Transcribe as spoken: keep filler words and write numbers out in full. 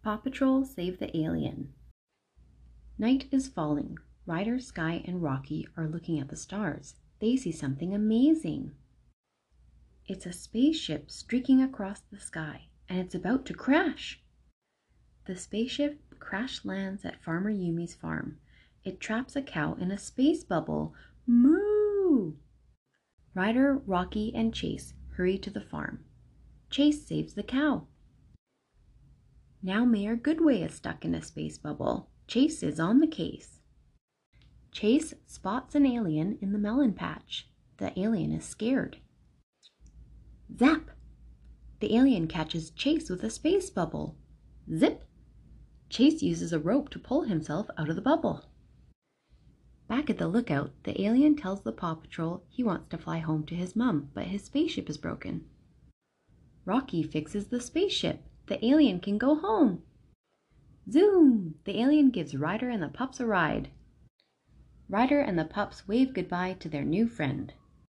Paw Patrol Save the Alien. Night is falling. Ryder, Skye, and Rocky are looking at the stars. They see something amazing. It's a spaceship streaking across the sky, and it's about to crash. The spaceship crash lands at Farmer Yumi's farm. It traps a cow in a space bubble. Moo! Ryder, Rocky, and Chase hurry to the farm. Chase saves the cow. Now Mayor Goodway is stuck in a space bubble. Chase is on the case. Chase spots an alien in the melon patch. The alien is scared. Zap! The alien catches Chase with a space bubble. Zip! Chase uses a rope to pull himself out of the bubble. Back at the lookout, the alien tells the Paw Patrol he wants to fly home to his mom, but his spaceship is broken. Rocky fixes the spaceship. The alien can go home. Zoom! The alien gives Ryder and the pups a ride. Ryder and the pups wave goodbye to their new friend.